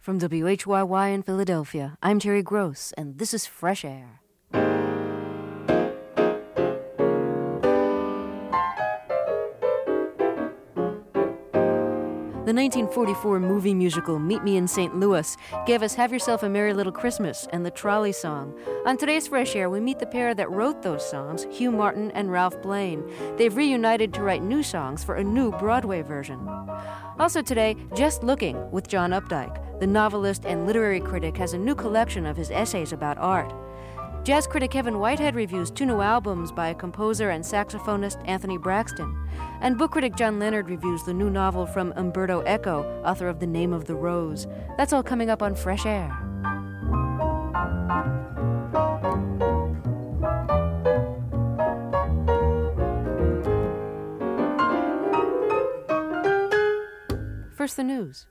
From WHYY in Philadelphia, I'm Terry Gross, and this is Fresh Air. The 1944 movie musical Meet Me in St. Louis gave us Have Yourself a Merry Little Christmas and the Trolley Song. On today's Fresh Air, we meet the pair that wrote those songs, Hugh Martin and Ralph Blaine. They've reunited to write new songs for a new Broadway version. Also today, Just Looking with John Updike. The novelist and literary critic has a new collection of his essays about art. Jazz critic Kevin Whitehead reviews two new albums by composer and saxophonist Anthony Braxton. And book critic John Leonard reviews the new novel from Umberto Eco, author of The Name of the Rose. That's all coming up on Fresh Air. First, the news.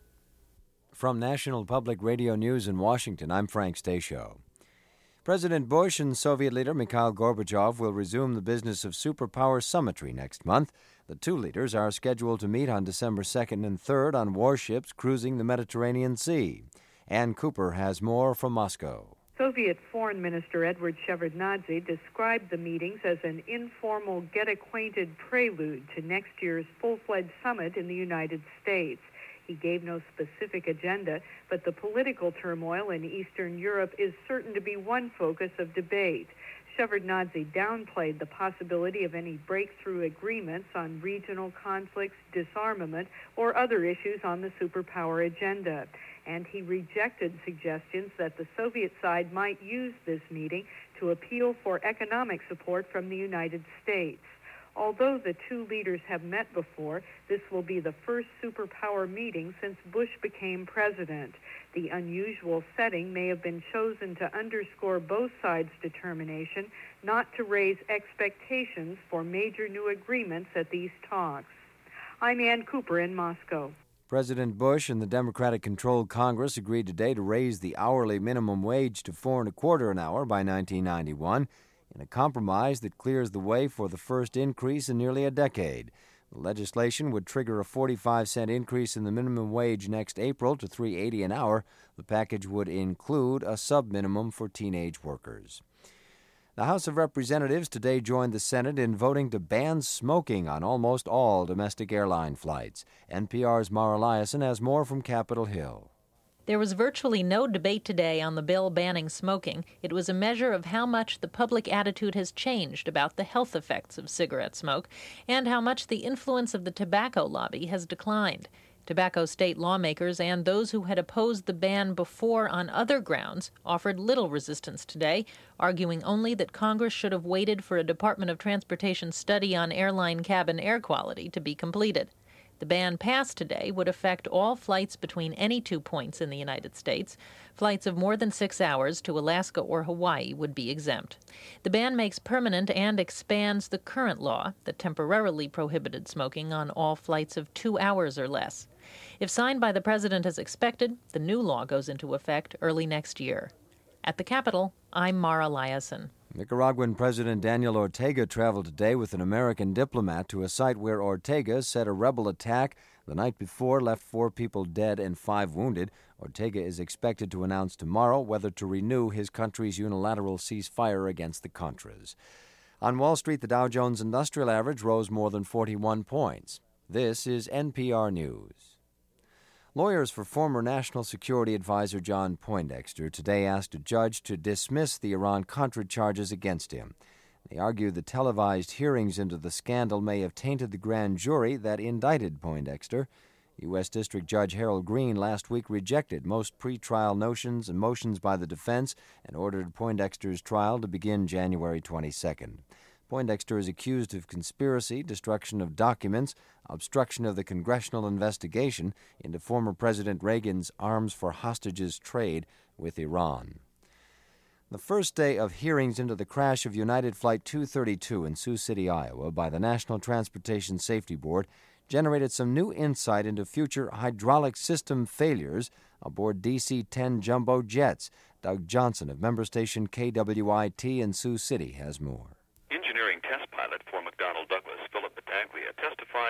From National Public Radio News in Washington, I'm Frank Stasio. President Bush and Soviet leader Mikhail Gorbachev will resume the business of superpower summitry next month. The two leaders are scheduled to meet on December 2nd and 3rd on warships cruising the Mediterranean Sea. Ann Cooper has more from Moscow. Soviet Foreign Minister Edward Shevardnadze described the meetings as an informal get-acquainted prelude to next year's full-fledged summit in the United States. He gave no specific agenda, but the political turmoil in Eastern Europe is certain to be one focus of debate. Shevardnadze downplayed the possibility of any breakthrough agreements on regional conflicts, disarmament, or other issues on the superpower agenda. And he rejected suggestions that the Soviet side might use this meeting to appeal for economic support from the United States. Although the two leaders have met before, this will be the first superpower meeting since Bush became president. The unusual setting may have been chosen to underscore both sides' determination not to raise expectations for major new agreements at these talks. I'm Ann Cooper in Moscow. President Bush and the Democratic-controlled Congress agreed today to raise the hourly minimum wage to $4.25 an hour by 1991. In a compromise that clears the way for the first increase in nearly a decade. The legislation would trigger a 45-cent increase in the minimum wage next April to $3.80 an hour. The package would include a sub-minimum for teenage workers. The House of Representatives today joined the Senate in voting to ban smoking on almost all domestic airline flights. NPR's Mara Liasson has more from Capitol Hill. There was virtually no debate today on the bill banning smoking. It was a measure of how much the public attitude has changed about the health effects of cigarette smoke and how much the influence of the tobacco lobby has declined. Tobacco state lawmakers and those who had opposed the ban before on other grounds offered little resistance today, arguing only that Congress should have waited for a Department of Transportation study on airline cabin air quality to be completed. The ban passed today would affect all flights between any 2 points in the United States. Flights of more than 6 hours to Alaska or Hawaii would be exempt. The ban makes permanent and expands the current law that temporarily prohibited smoking on all flights of 2 hours or less. If signed by the president as expected, the new law goes into effect early next year. At the Capitol, I'm Mara Liasson. Nicaraguan President Daniel Ortega traveled today with an American diplomat to a site where Ortega said a rebel attack the night before left 4 people dead and 5 wounded. Ortega is expected to announce tomorrow whether to renew his country's unilateral ceasefire against the Contras. On Wall Street, the Dow Jones Industrial Average rose more than 41 points. This is NPR News. Lawyers for former National Security Advisor John Poindexter today asked a judge to dismiss the Iran-Contra charges against him. They argue the televised hearings into the scandal may have tainted the grand jury that indicted Poindexter. U.S. District Judge Harold Green last week rejected most pretrial notions and motions by the defense and ordered Poindexter's trial to begin January 22nd. Poindexter is accused of conspiracy, destruction of documents, obstruction of the congressional investigation into former President Reagan's arms for hostages trade with Iran. The first day of hearings into the crash of United Flight 232 in Sioux City, Iowa, by the National Transportation Safety Board generated some new insight into future hydraulic system failures aboard DC-10 jumbo jets. Doug Johnson of member station KWIT in Sioux City has more. Engineering test pilot for McDonnell Douglas, Philip Battaglia, testified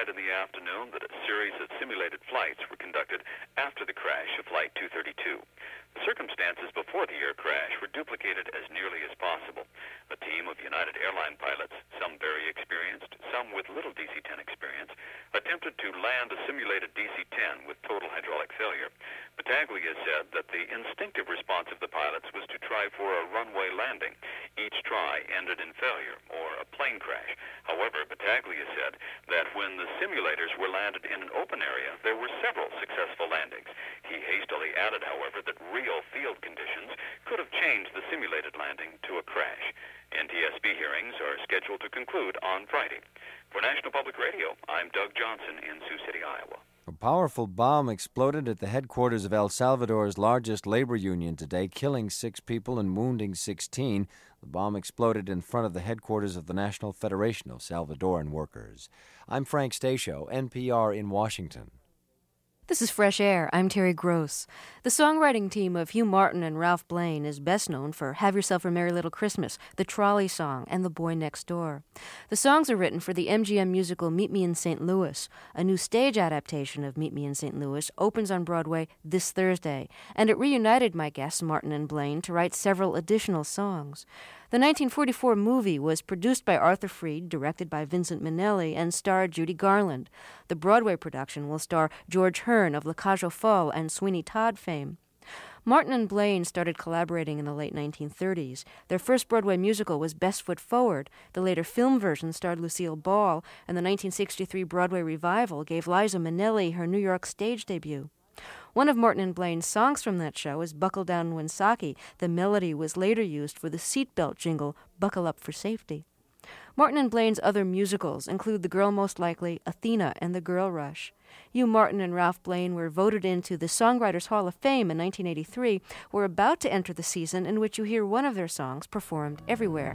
in the afternoon that a series of simulated flights were conducted after the crash of Flight 232. The circumstances before the air crash were duplicated as nearly as possible. A team of United Airline pilots, some very experienced, some with little DC-10 experience, attempted to land a simulated DC-10 with total hydraulic failure. Battaglia said that the instinctive response of the pilots was to try for a runway landing. Each try ended in failure or a plane crash. However, Battaglia said that when the simulators were landed in an open area, there were several successful landings. He hastily added, however, that real field conditions could have changed the simulated landing to a crash. NTSB hearings are scheduled to conclude on Friday. For National Public Radio, I'm Doug Johnson in Sioux City, Iowa. A powerful bomb exploded at the headquarters of El Salvador's largest labor union today, killing 6 people and wounding 16. The bomb exploded in front of the headquarters of the National Federation of Salvadoran Workers. I'm Frank Stasio, NPR in Washington. This is Fresh Air. I'm Terry Gross. The songwriting team of Hugh Martin and Ralph Blaine is best known for Have Yourself a Merry Little Christmas, The Trolley Song, and The Boy Next Door. The songs are written for the MGM musical Meet Me in St. Louis. A new stage adaptation of Meet Me in St. Louis opens on Broadway this Thursday, and it reunited my guests Martin and Blaine to write several additional songs. The 1944 movie was produced by Arthur Freed, directed by Vincent Minnelli, and starred Judy Garland. The Broadway production will star George Hearn of La Cage aux Folles and Sweeney Todd fame. Martin and Blaine started collaborating in the late 1930s. Their first Broadway musical was Best Foot Forward. The later film version starred Lucille Ball, and the 1963 Broadway revival gave Liza Minnelli her New York stage debut. One of Martin and Blaine's songs from that show is Buckle Down Woonsocket. The melody was later used for the seatbelt jingle, Buckle Up for Safety. Martin and Blaine's other musicals include The Girl Most Likely, Athena, and The Girl Rush. Hugh Martin and Ralph Blaine were voted into the Songwriters Hall of Fame in 1983. We're about to enter the season in which you hear one of their songs performed everywhere.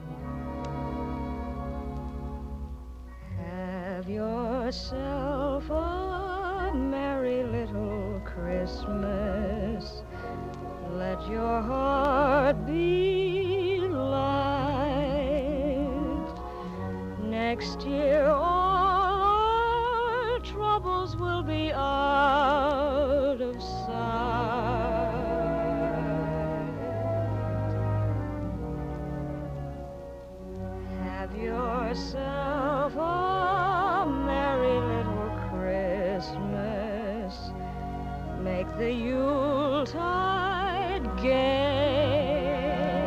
Have yourself a merry little Christmas. Let your heart be light. Next year all our troubles will be out of sight. Have yourself a merry little Christmas. Make the Yuletide gay.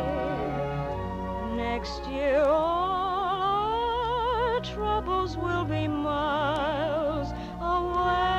Next year all our troubles will be miles away.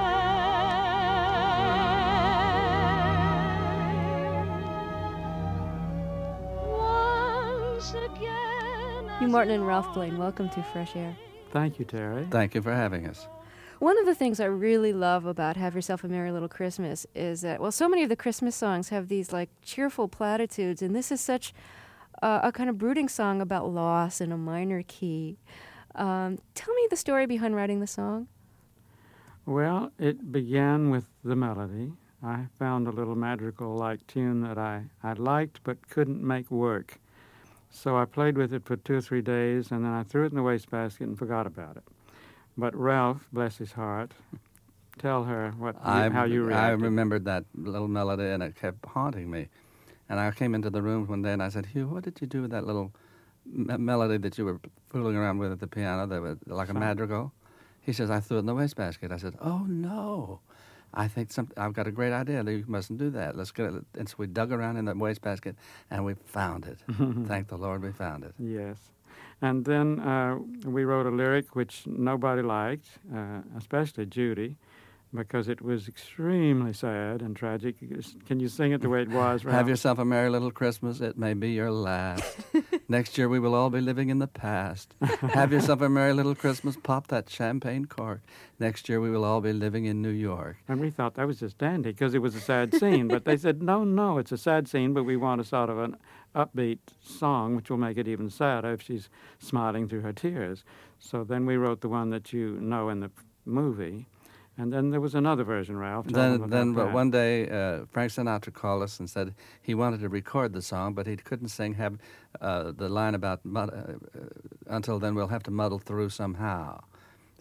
Once again. Hugh Martin and Ralph Blaine, welcome to Fresh Air. Thank you, Terry. Thank you for having us. One of the things I really love about Have Yourself a Merry Little Christmas is that, well, so many of the Christmas songs have these, like, cheerful platitudes, and this is such a kind of brooding song about loss in a minor key. Tell me the story behind writing the song. Well, it began with the melody. I found a little madrigal-like tune that I liked but couldn't make work. So I played with it for 2 or 3 days, and then I threw it in the wastebasket and forgot about it. But Ralph, bless his heart, tell her how you reacted. I remembered that little melody, and it kept haunting me. And I came into the room one day, and I said, Hugh, what did you do with that little melody that you were fooling around with at the piano, that was like a madrigal? He says, I threw it in the wastebasket. I said, oh, no. I think I've got a great idea. You mustn't do that. Let's get it. And so we dug around in that wastebasket, and we found it. Thank the Lord we found it. Yes. And then we wrote a lyric which nobody liked, especially Judy, because it was extremely sad and tragic. Can you sing it the way it was, Ralph? Have yourself a merry little Christmas. It may be your last. Next year we will all be living in the past. Have yourself a merry little Christmas. Pop that champagne cork. Next year we will all be living in New York. And we thought that was just dandy because it was a sad scene. But they said, no, it's a sad scene, but we want a sort of an upbeat song, which will make it even sadder if she's smiling through her tears. So then we wrote the one that you know in the movie. And then there was another version, Ralph. But one day, Frank Sinatra called us and said he wanted to record the song, but he couldn't sing the line about until then we'll have to muddle through somehow.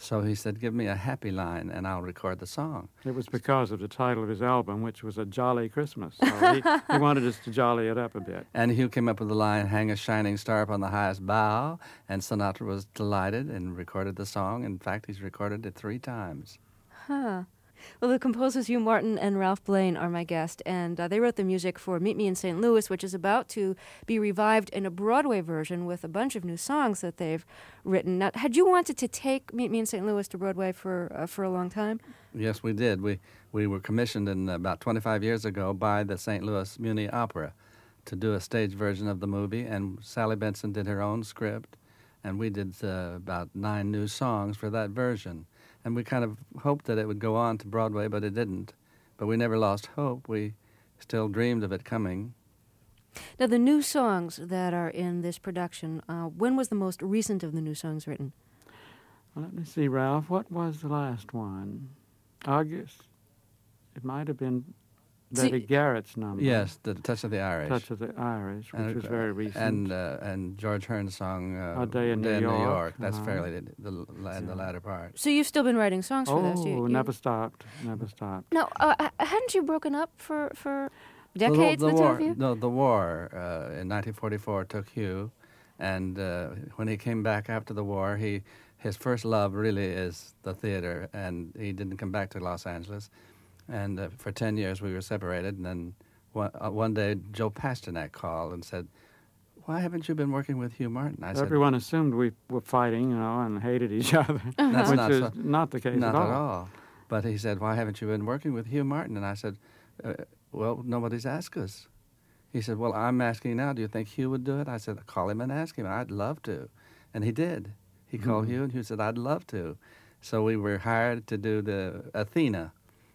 So he said, give me a happy line and I'll record the song. It was because of the title of his album, which was A Jolly Christmas. So he wanted us to jolly it up a bit. And Hugh came up with the line, hang a shining star up on the highest bough, and Sinatra was delighted and recorded the song. In fact, he's recorded it 3 times. Huh. Well, the composers Hugh Martin and Ralph Blane are my guest, and they wrote the music for Meet Me in St. Louis, which is about to be revived in a Broadway version with a bunch of new songs that they've written. Now, had you wanted to take Meet Me in St. Louis to Broadway for a long time? Yes, we did. We were commissioned about 25 years ago by the St. Louis Muni Opera to do a stage version of the movie, and Sally Benson did her own script, and we did about 9 new songs for that version. And we kind of hoped that it would go on to Broadway, but it didn't. But we never lost hope. We still dreamed of it coming. Now, the new songs that are in this production, when was the most recent of the new songs written? Well, let me see, Ralph. What was the last one? August. It might have been Betty Garrett's number. Yes, the Touch of the Irish. Touch of the Irish, which was very recent. And George Hearn's song A Day in New York. That's fairly in the latter part. So you've still been writing songs for this? Never stopped. Never stopped. No, hadn't you broken up for decades, the two of you? No, the war in 1944 took Hugh, and when he came back after the war, his first love really is the theater, and he didn't come back to Los Angeles. And for 10 years we were separated, and then one day Joe Pasternak called and said, why haven't you been working with Hugh Martin? I Everyone assumed we were fighting, and hated each other, That's which is not the case not at at all. But he said, why haven't you been working with Hugh Martin? And I said, well, nobody's asked us. He said, well, I'm asking now. Do you think Hugh would do it? I said, call him and ask him. I'd love to. And he did. He called Hugh, and Hugh said, I'd love to. So we were hired to do the Athena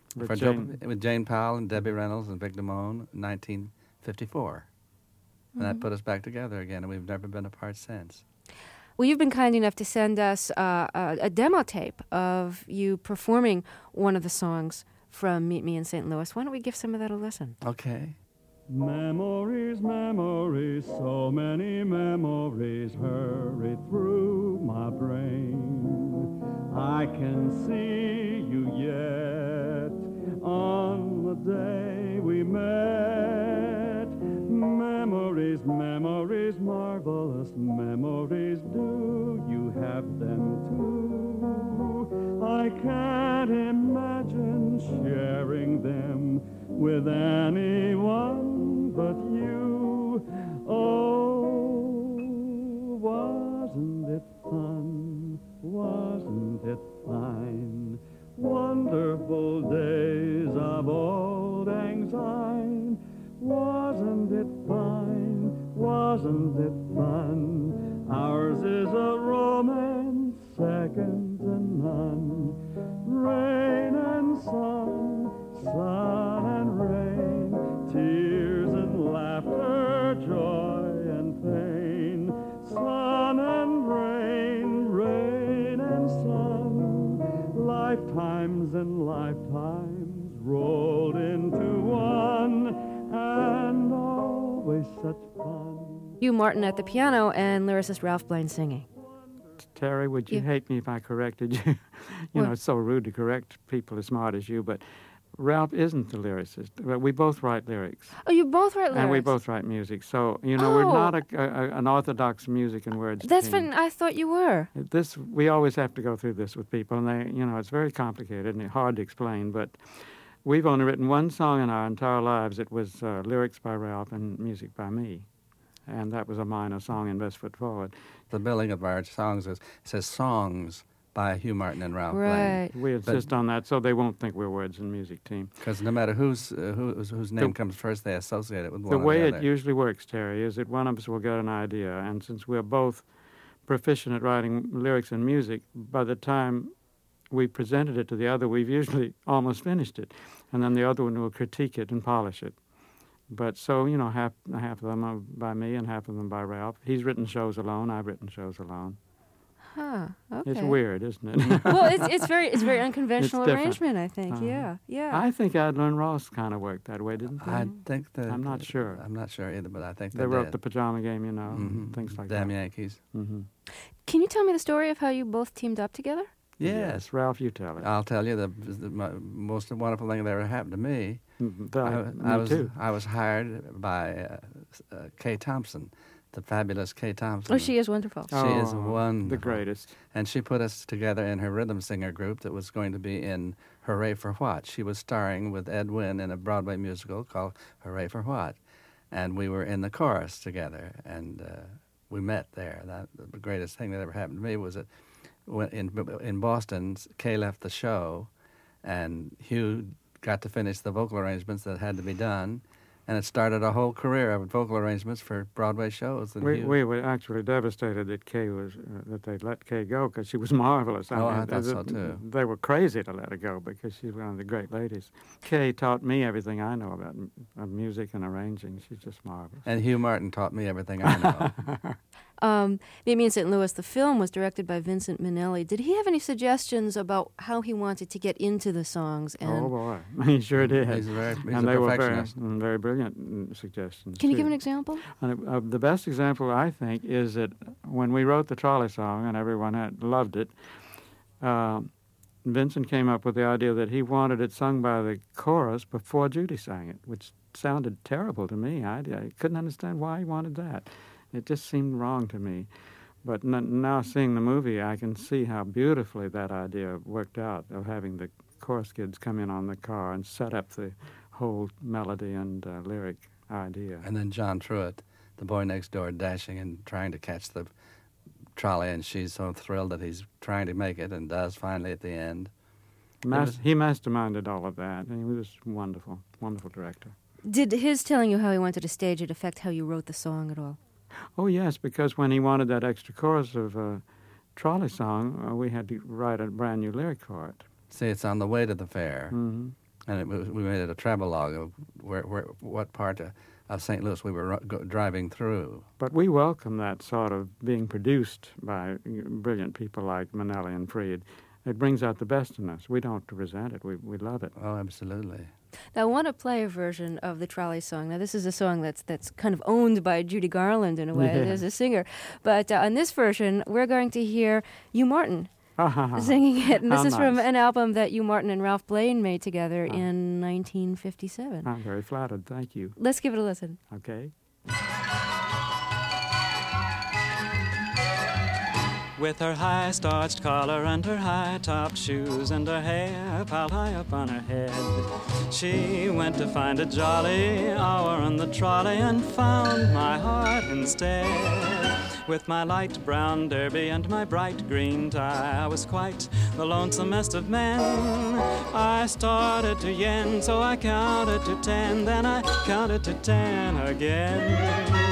with Jane Powell and Debbie Reynolds and Vic Damone in 1954. And that put us back together again, and we've never been apart since. Well, you've been kind enough to send us a demo tape of you performing one of the songs from Meet Me in St. Louis. Why don't we give some of that a listen? Okay. Memories, memories, so many memories hurry through my brain. I can see you yet on the day we met. Memories, memories, marvelous memories, do you have them too? I can't imagine sharing them with anyone but you. Oh, wasn't it fun? Wasn't it fine? Wonderful days of old Lang Syne. Wasn't it fine? Wasn't it fun? Ours is a romance second to none. Rain and sun, sun and rain, tears and laughter, joy and pain. Sun and rain, rain and sun, lifetimes and lifetimes rolled into one, and always such fun. Hugh Martin at the piano and lyricist Ralph Blane singing. Terry, would you hate me if I corrected you? You know, it's so rude to correct people as smart as you, but Ralph isn't the lyricist. We both write lyrics. Oh, you both write lyrics? And we both write music. So, you know, we're not an orthodox music and words That's team. I thought you were. We always have to go through this with people, and they, you know, it's very complicated and hard to explain, but we've only written one song in our entire lives. It was lyrics by Ralph and music by me. And that was a minor song in Best Foot Forward. The billing of our songs says songs by Hugh Martin and Ralph Right. Blane. We insist on that so they won't think we're words and music team. Because no matter whose name comes first, they associate it with one The way or the other. it usually works, Terry, is that one of us will get an idea, and since we're both proficient at writing lyrics and music, by the time we presented it to the other, we've usually almost finished it, and then the other one will critique it and polish it. But so, you know, half of them are by me and half of them by Ralph. He's written shows alone. I've written shows alone. Huh. Okay. It's weird, isn't it? Well, it's very unconventional It's different. arrangement, I think. Yeah. I think Adler and Ross kind of worked that way, didn't they? I think that... I'm not sure. I'm not sure either, but I think they wrote did. The Pajama Game, you know, things like Damn that. Yankees. Mm-hmm. Can you tell me the story of how you both teamed up together? Yes. Ralph, you tell it. I'll tell you the most wonderful thing that ever happened to me. I was hired by Kay Thompson, the fabulous Kay Thompson. Oh, she is wonderful. She is wonderful. The greatest. And she put us together in her rhythm singer group that was going to be in Hooray for What. She was starring with Ed Wynn in a Broadway musical called Hooray for What. And we were in the chorus together, and we met there. The greatest thing that ever happened to me was that in Boston, Kay left the show, and Hugh got to finish the vocal arrangements that had to be done, and it started a whole career of vocal arrangements for Broadway shows. And we were actually devastated that that they let Kay go because she was marvelous. I thought so too. They were crazy to let her go because she's one of the great ladies. Kay taught me everything I know about music and arranging. She's just marvelous. And Hugh Martin taught me everything I know. Meet Me in St. Louis, the film was directed by Vincent Minnelli. Did he have any suggestions about how he wanted to get into the songs? Oh, boy. He sure did. He's a they perfectionist. were very brilliant suggestions. Can you too. give an example? The best example, I think, is that when we wrote the trolley song and everyone loved it, Vincent came up with the idea that he wanted it sung by the chorus before Judy sang it, which sounded terrible to me. I couldn't understand why he wanted that. It just seemed wrong to me. But now seeing the movie, I can see how beautifully that idea worked out of having the chorus kids come in on the car and set up the whole melody and lyric idea. And then John Truitt, the boy next door, dashing and trying to catch the trolley, and she's so thrilled that he's trying to make it and does finally at the end. He masterminded all of that, and he was wonderful, wonderful director. Did his telling you how he wanted to stage it affect how you wrote the song at all? Oh, yes, because when he wanted that extra chorus of trolley song, we had to write a brand new lyric for it. See, it's on the way to the fair, Mm-hmm. and we made it a travelogue of what part of St. Louis we were driving through. But we welcome that sort of being produced by brilliant people like Minnelli and Freed. It brings out the best in us. We don't resent it. We love it. Oh, absolutely. Now, I want to play a version of the trolley song. Now, this is a song that's kind of owned by Judy Garland in a way as a singer. But on this version, we're going to hear Hugh Martin singing it. And this is from an album that Hugh Martin and Ralph Blane made together in 1957. I'm very flattered. Thank you. Let's give it a listen. Okay. With her high starched collar and her high-topped shoes and her hair piled high up on her head, she went to find a jolly hour on the trolley and found my heart instead. With my light brown derby and my bright green tie, I was quite the lonesomest of men. I started to yen, so I counted to 10, then I counted to 10 again.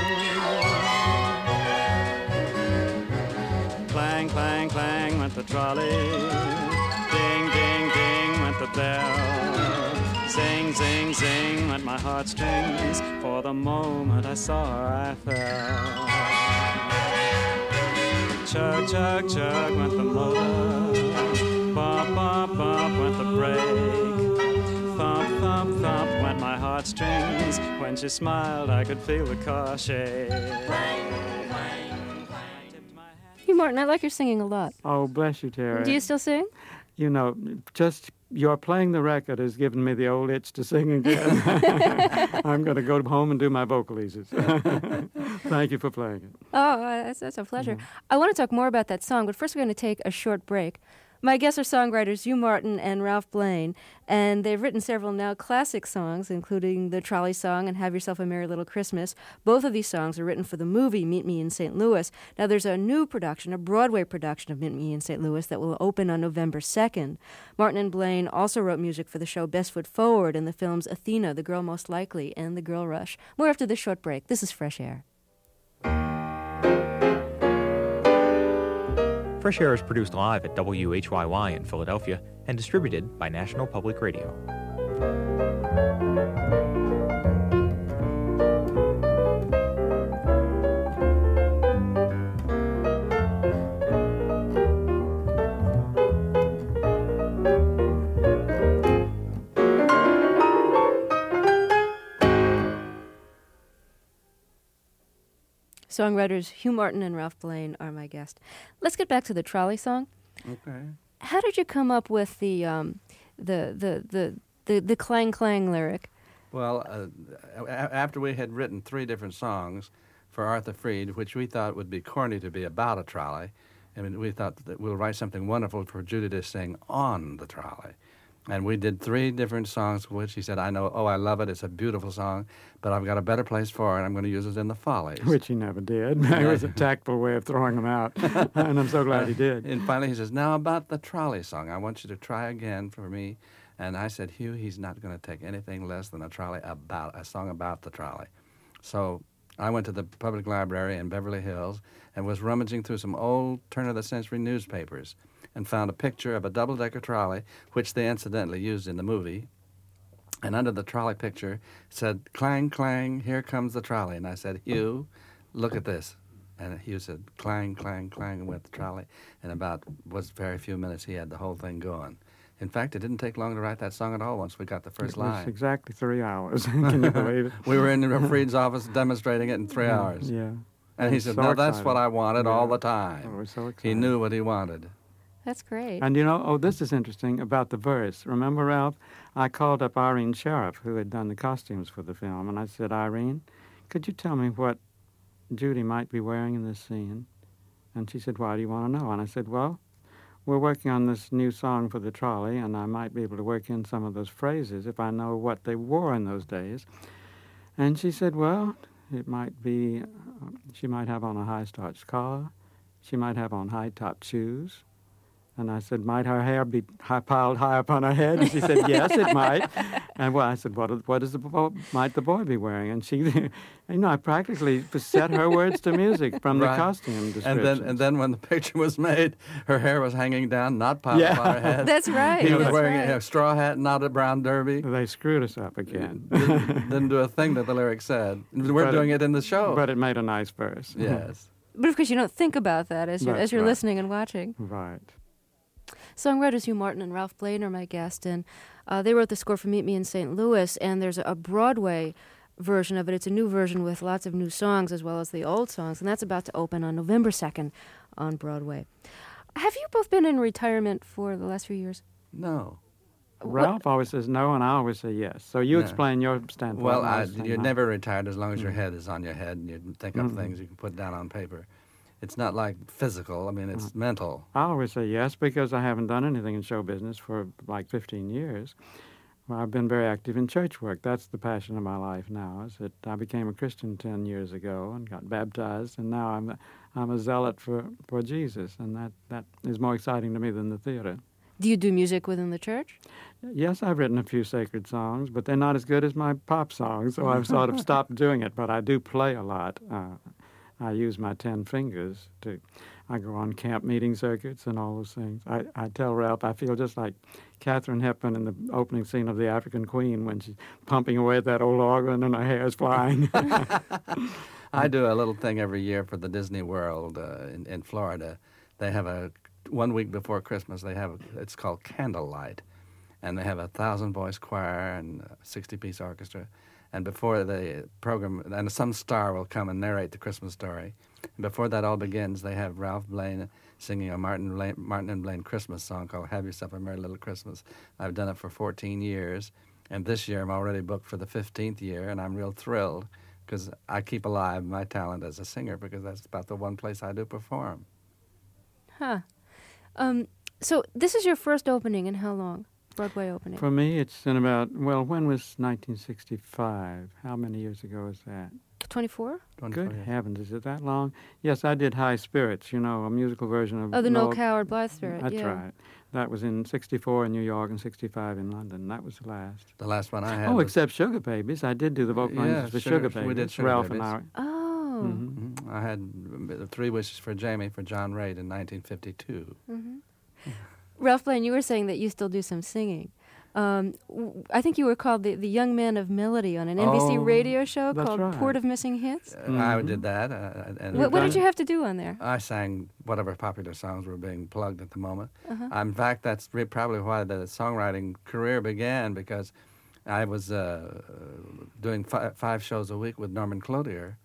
Clang, clang, clang went the trolley. Ding, ding, ding went the bell. Zing, zing, zing went my heartstrings. For the moment I saw her, I fell. Chug, chug, chug went the motor. Bump, bump, bump went the brake. Thump, thump, thump went my heartstrings. When she smiled, I could feel the car shake. Hugh Martin, I like your singing a lot. Oh, bless you, Terry. Do you still sing? You know, just your playing the record has given me the old itch to sing again. I'm going to go home and do my vocalises. Thank you for playing it. Oh, that's a pleasure. I want to talk more about that song, but first we're going to take a short break. My guests are songwriters Hugh Martin and Ralph Blane, and they've written several now classic songs, including the Trolley Song and Have Yourself a Merry Little Christmas. Both of these songs are written for the movie Meet Me in St. Louis. Now, there's a new production, a Broadway production of Meet Me in St. Louis that will open on November 2nd. Martin and Blane also wrote music for the show Best Foot Forward and the films Athena, The Girl Most Likely, and The Girl Rush. More after this short break. This is Fresh Air. Fresh Air is produced live at WHYY in Philadelphia and distributed by National Public Radio. Songwriters Hugh Martin and Ralph Blane are my guest. Let's get back to the Trolley Song. Okay. How did you come up with the clang clang lyric? Well, after we had written 3 different songs for Arthur Freed, which we thought would be corny to be about a trolley, I mean, we thought that we'll write something wonderful for Judy to sing on the trolley. And we did 3 different songs, which he said, I know, I love it, it's a beautiful song, but I've got a better place for it, I'm going to use it in the Follies. Which he never did. It was a tactful way of throwing them out, and I'm so glad he did. And finally he says, now about the trolley song, I want you to try again for me. And I said, Hugh, he's not going to take anything less than a song about the trolley. So I went to the public library in Beverly Hills and was rummaging through some old turn-of-the-century newspapers and found a picture of a double-decker trolley, which they incidentally used in the movie. And under the trolley picture said, clang, clang, here comes the trolley. And I said, Hugh, look at this. And Hugh said, clang, clang, clang, and went the trolley. And very few minutes, he had the whole thing going. In fact, it didn't take long to write that song at all once we got the first line. It was exactly 3 hours. Can you believe it? We were in Freed's office demonstrating it in 3 hours. Yeah. And he said, so that's what I wanted all the time. I was so excited. He knew what he wanted. That's great. And this is interesting about the verse. Remember, Ralph, I called up Irene Sheriff, who had done the costumes for the film, and I said, Irene, could you tell me what Judy might be wearing in this scene? And she said, why do you want to know? And I said, well, we're working on this new song for the trolley, and I might be able to work in some of those phrases if I know what they wore in those days. And she said, well, it might be, she might have on a high-starched collar, she might have on high-topped shoes. And I said, might her hair be piled high up on her head? And she said, yes, it might. And I said, might the boy be wearing? And she, I practically set her words to music from the costume descriptions. And then when the picture was made, her hair was hanging down, not piled up on her head. That's right. He was wearing a straw hat, not a brown derby. They screwed us up again. Didn't do a thing that the lyric said. We're doing it in the show. But it made a nice verse. Yes. But of course, you don't think about that as you're listening and watching. Right. Songwriters Hugh Martin and Ralph Blane are my guest, and they wrote the score for Meet Me in St. Louis, and there's a Broadway version of it. It's a new version with lots of new songs as well as the old songs, and that's about to open on November 2nd on Broadway. Have you both been in retirement for the last few years? No. Ralph always says no, and I always say yes. So you explain your standpoint. Well, you're never retired as long as your head is on your head and you think up things you can put down on paper. It's not like physical. I mean, it's mental. I always say yes because I haven't done anything in show business for like 15 years. Well, I've been very active in church work. That's the passion of my life now. Is that I became a Christian 10 years ago and got baptized, and now I'm a zealot for Jesus, and that is more exciting to me than the theater. Do you do music within the church? Yes, I've written a few sacred songs, but they're not as good as my pop songs, so I've sort of stopped doing it. But I do play a lot. I use my 10 fingers I go on camp meeting circuits and all those things. I tell Ralph I feel just like Katharine Hepburn in the opening scene of The African Queen when she's pumping away at that old organ and her hair's flying. I do a little thing every year for the Disney World in Florida. They have 1 week before Christmas, it's called Candlelight. And they have a 1,000-voice choir and a 60-piece orchestra. And before the program, and some star will come and narrate the Christmas story. And before that all begins, they have Ralph Blane singing a Martin and Blane Christmas song called Have Yourself a Merry Little Christmas. I've done it for 14 years, and this year I'm already booked for the 15th year, and I'm real thrilled because I keep alive my talent as a singer because that's about the one place I do perform. Huh. So this is your first opening in how long? Broadway opening? For me, it's in about, when was 1965? How many years ago is that? 24? Good heavens, is it that long? Yes, I did High Spirits, a musical version of... Oh, the Noel Coward Blythe Spirit, That's right. That was in 64 in New York and 65 in London. That was the last. The last one I had except Sugar Babies. I did do the vocal arrangements for Sugar Babies. We did Sugar Ralph Babies. and I. Oh. Mm-hmm. I had 3 Wishes for Jamie for John Reid in 1952. Mm-hmm. Ralph Blane, you were saying that you still do some singing. I think you were called the Young Man of Melody on an NBC radio show called Port of Missing Hits. I did that. What did you have to do on there? I sang whatever popular songs were being plugged at the moment. In fact, that's probably why the songwriting career began, because I was doing 5 shows a week with Norman Clothier,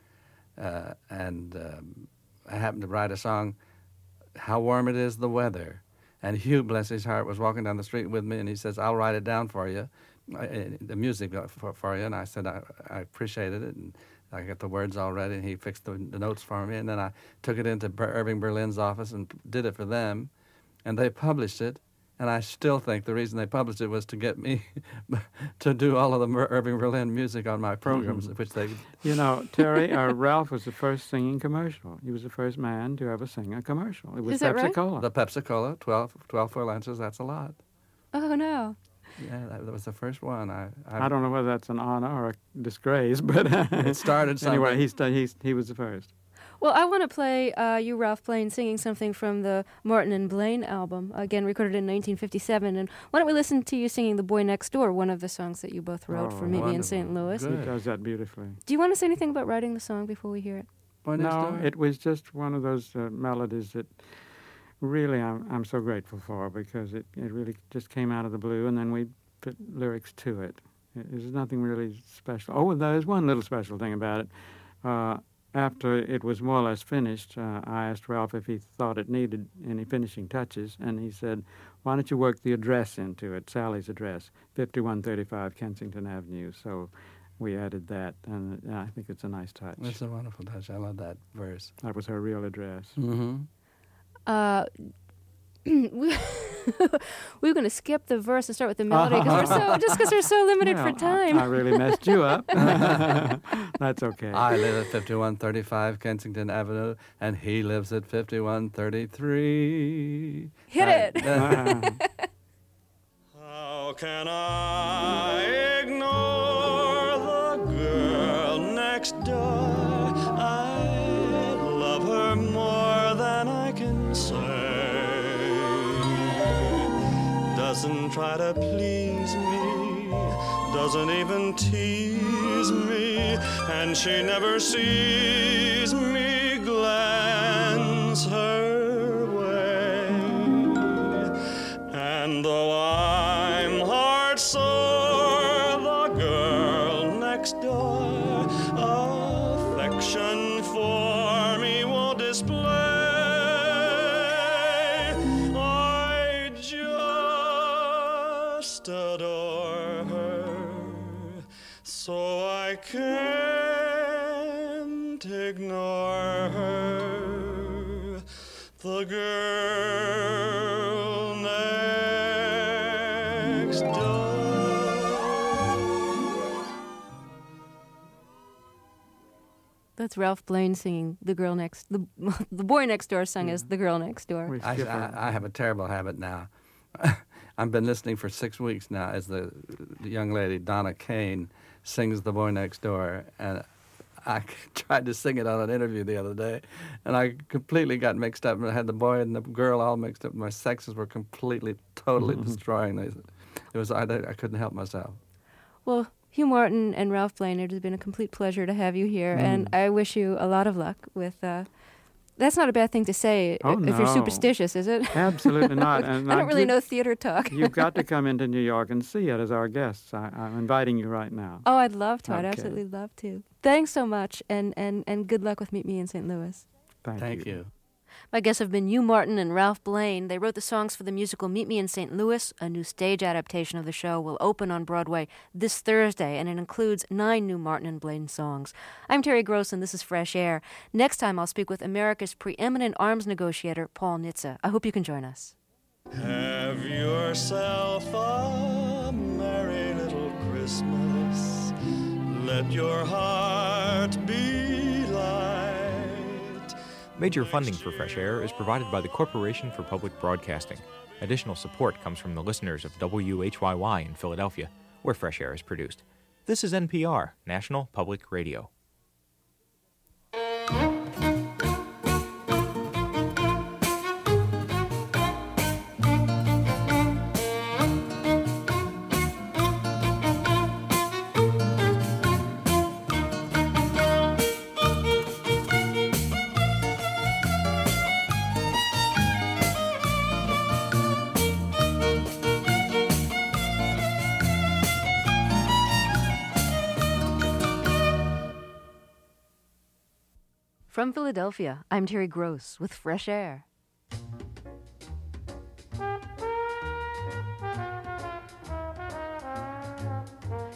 and I happened to write a song, How Warm It Is the Weather. And Hugh, bless his heart, was walking down the street with me, and he says, "I'll write it down for you, the music for you." And I said, I appreciated it, and I got the words all ready, and he fixed the notes for me. And then I took it into Irving Berlin's office and did it for them, and they published it. And I still think the reason they published it was to get me to do all of the Irving Berlin music on my programs, which they... You know, Terry, Ralph was the first singing commercial. He was the first man to ever sing a commercial. It was Is that right? Pepsi-Cola. The Pepsi-Cola, 12 full lenses, that's a lot. Oh, no. Yeah, that was the first one. I don't know whether that's an honor or a disgrace, but... It started something. Anyway, he was the first. Well, I want to play you, Ralph Blaine, singing something from the Martin and Blaine album, again recorded in 1957. And why don't we listen to you singing The Boy Next Door, one of the songs that you both wrote for Meet Me in St. Louis. He does that beautifully. Do you want to say anything about writing the song before we hear it? Boy Next No, Door? it was just one of those melodies that really I'm so grateful for, because it really just came out of the blue, and then we put lyrics to it. There's nothing really special. Oh, there's one little special thing about it. After it was more or less finished, I asked Ralph if he thought it needed any finishing touches, and he said, "Why don't you work the address into it, Sally's address, 5135 Kensington Avenue." So we added that, and I think it's a nice touch. It's a wonderful touch. I love that verse. That was her real address. Mm-hmm. We were going to skip the verse and start with the melody because we're so limited for time. I really messed you up. That's okay. I live at 5135 Kensington Avenue, and he lives at 5133. Hit it. How can I ignore the girl next door? I love her more than I can say. Doesn't try to please me, doesn't even tease me, and she never sees me glance her way. And though I'm heart sore, the girl next door affection for me won't display. I just adore her, so I can't ignore her. The girl next door. That's Ralph Blaine singing The Boy Next Door sung as The Girl Next Door. I have a terrible habit now. I've been listening for 6 weeks now as the young lady, Donna Kane, sings The Boy Next Door. And I tried to sing it on an interview the other day, and I completely got mixed up. I had the boy and the girl all mixed up. My sexes were completely, totally destroying these. I couldn't help myself. Well, Hugh Martin and Ralph Blaine, it has been a complete pleasure to have you here, and I wish you a lot of luck with... That's not a bad thing to say if you're superstitious, is it? Absolutely not. And I don't really know theater talk. You've got to come into New York and see it as our guests. I'm inviting you right now. Oh, I'd love to. Okay. I'd absolutely love to. Thanks so much, and good luck with Meet Me in St. Louis. Thank you. My guests have been Hugh Martin and Ralph Blaine. They wrote the songs for the musical Meet Me in St. Louis. A new stage adaptation of the show will open on Broadway this Thursday, and it includes 9 new Martin and Blaine songs. I'm Terry Gross, and this is Fresh Air. Next time, I'll speak with America's preeminent arms negotiator, Paul Nitze. I hope you can join us. Have yourself a merry little Christmas. Let your heart be light. Major funding for Fresh Air is provided by the Corporation for Public Broadcasting. Additional support comes from the listeners of WHYY in Philadelphia, where Fresh Air is produced. This is NPR, National Public Radio. From Philadelphia, I'm Terry Gross with Fresh Air.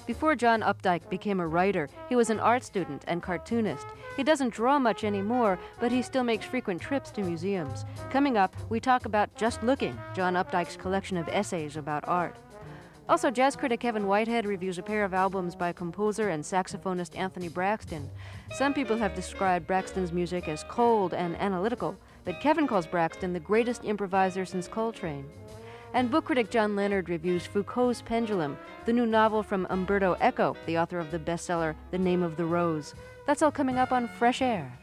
Before John Updike became a writer, he was an art student and cartoonist. He doesn't draw much anymore, but he still makes frequent trips to museums. Coming up, we talk about Just Looking, John Updike's collection of essays about art. Also, jazz critic Kevin Whitehead reviews a pair of albums by composer and saxophonist Anthony Braxton. Some people have described Braxton's music as cold and analytical, but Kevin calls Braxton the greatest improviser since Coltrane. And book critic John Leonard reviews Foucault's Pendulum, the new novel from Umberto Eco, the author of the bestseller The Name of the Rose. That's all coming up on Fresh Air.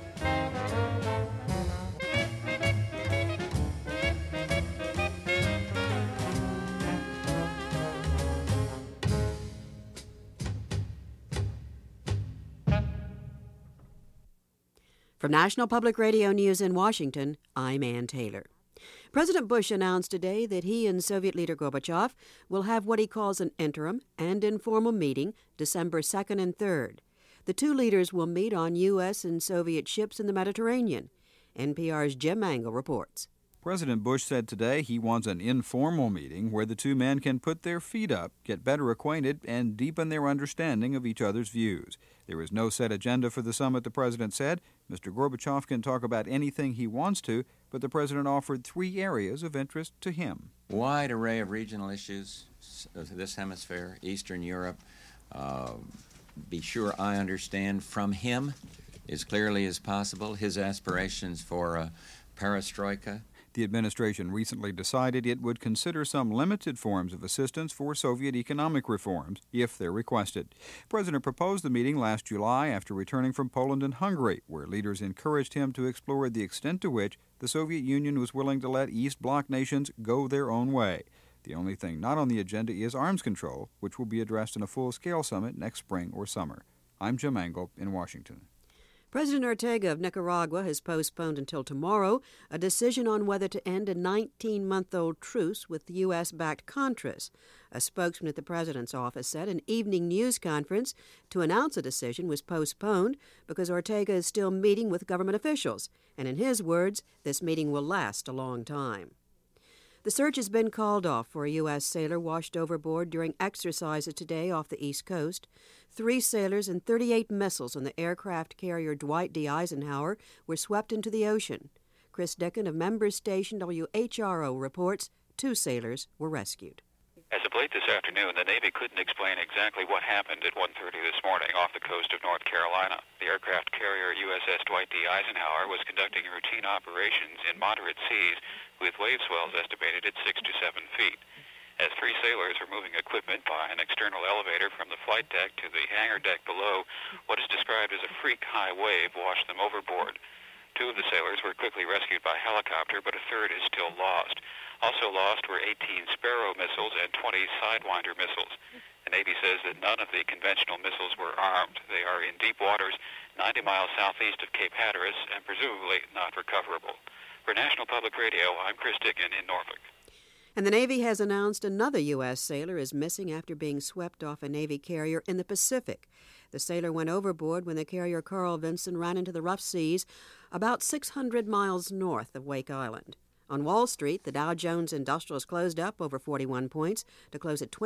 From National Public Radio News in Washington, I'm Ann Taylor. President Bush announced today that he and Soviet leader Gorbachev will have what he calls an interim and informal meeting December 2nd and 3rd. The two leaders will meet on U.S. and Soviet ships in the Mediterranean. NPR's Jim Mangle reports. President Bush said today he wants an informal meeting where the two men can put their feet up, get better acquainted, and deepen their understanding of each other's views. There is no set agenda for the summit, the president said. Mr. Gorbachev can talk about anything he wants to, but the president offered 3 areas of interest to him. Wide array of regional issues of this hemisphere, Eastern Europe. Be sure I understand from him as clearly as possible his aspirations for perestroika. The administration recently decided it would consider some limited forms of assistance for Soviet economic reforms, if they're requested. The president proposed the meeting last July after returning from Poland and Hungary, where leaders encouraged him to explore the extent to which the Soviet Union was willing to let East Bloc nations go their own way. The only thing not on the agenda is arms control, which will be addressed in a full-scale summit next spring or summer. I'm Jim Mangle in Washington. President Ortega of Nicaragua has postponed until tomorrow a decision on whether to end a 19-month-old truce with the U.S.-backed Contras. A spokesman at the president's office said an evening news conference to announce a decision was postponed because Ortega is still meeting with government officials, and in his words, this meeting will last a long time. The search has been called off for a U.S. sailor washed overboard during exercises today off the East Coast. 3 sailors and 38 missiles on the aircraft carrier Dwight D. Eisenhower were swept into the ocean. Chris Dickin of member station WHRO reports 2 sailors were rescued. As of late this afternoon, the Navy couldn't explain exactly what happened at 1:30 this morning off the coast of North Carolina. The aircraft carrier USS Dwight D. Eisenhower was conducting routine operations in moderate seas with wave swells estimated at 6 to 7 feet. As 3 sailors were moving equipment by an external elevator from the flight deck to the hangar deck below, what is described as a freak high wave washed them overboard. 2 of the sailors were quickly rescued by helicopter, but a 3rd is still lost. Also lost were 18 Sparrow missiles and 20 Sidewinder missiles. The Navy says that none of the conventional missiles were armed. They are in deep waters 90 miles southeast of Cape Hatteras and presumably not recoverable. For National Public Radio, I'm Chris Dickin in Norfolk. And the Navy has announced another U.S. sailor is missing after being swept off a Navy carrier in the Pacific. The sailor went overboard when the carrier Carl Vinson ran into the rough seas about 600 miles north of Wake Island. On Wall Street, the Dow Jones Industrials closed up over 41 points to close at